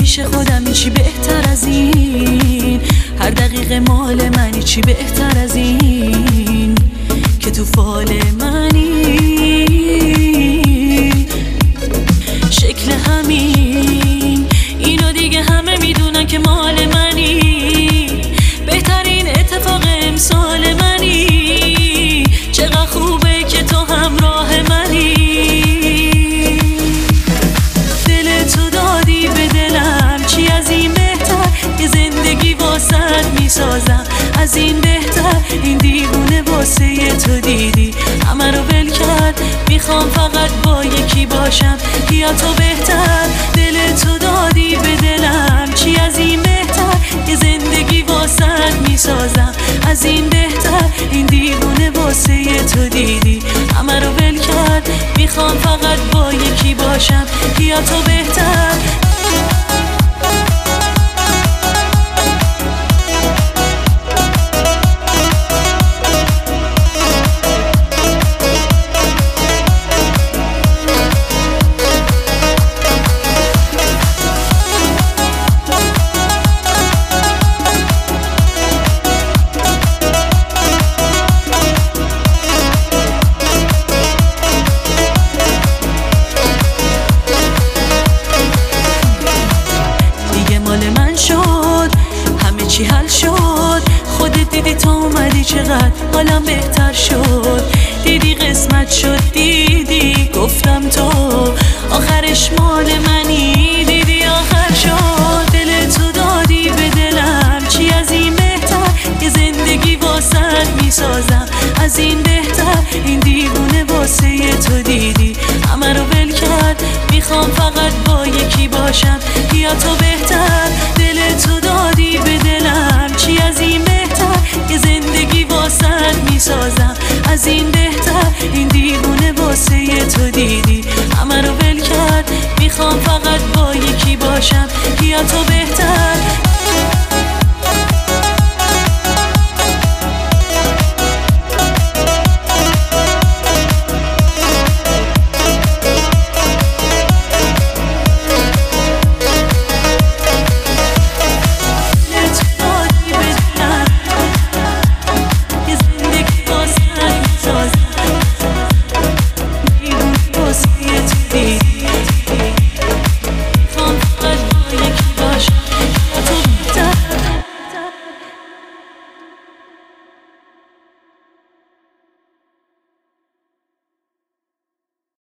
پیش خودم چی بهتر از این، هر دقیقه مال منی چی بهتر از این که تو فال منی. شکل همین اینو دیگه همه میدونن که مال منی، بهترین اتفاق امسال منی. چقدر خوبه که تو همراه منی، دل تو دادی به دلم، چی از این بهتر که زندگی واسط میسازم. از این بهتر این دیوونه واسه تو دیدی همه رو ول کرد، میخوام فقط با یکی باشم یا تو بهتر. دل تو دادی به دلم، چی از این بهتر که زندگی واسط میسازم. از این بهتر این دیوونه واسه تو دیدی همه رو ول کرد، میخوام فقط با یکی باشم یا تو بهتر. چی حل شد، خودت دیدی تا اومدی چقدر حالم بهتر شد. دیدی قسمت شد، دیدی گفتم تو آخرش مال منی. دیدی آخر شد، دل تو دادی به دلم، چی از این بهتر که زندگی واسط میسازم. از این بهتر این دیوونه واسه تو دیدی همه رو ول کرد، میخوام فقط با یکی باشم یا تو بهتر. دل تو دادی به دلم، چی از این بهتر که زندگی واسط میسازم. از این بهتر این دیوونه واسه تو دیدی همه رو ول کرد، میخوام فقط با یکی باشم یا تو بهتر.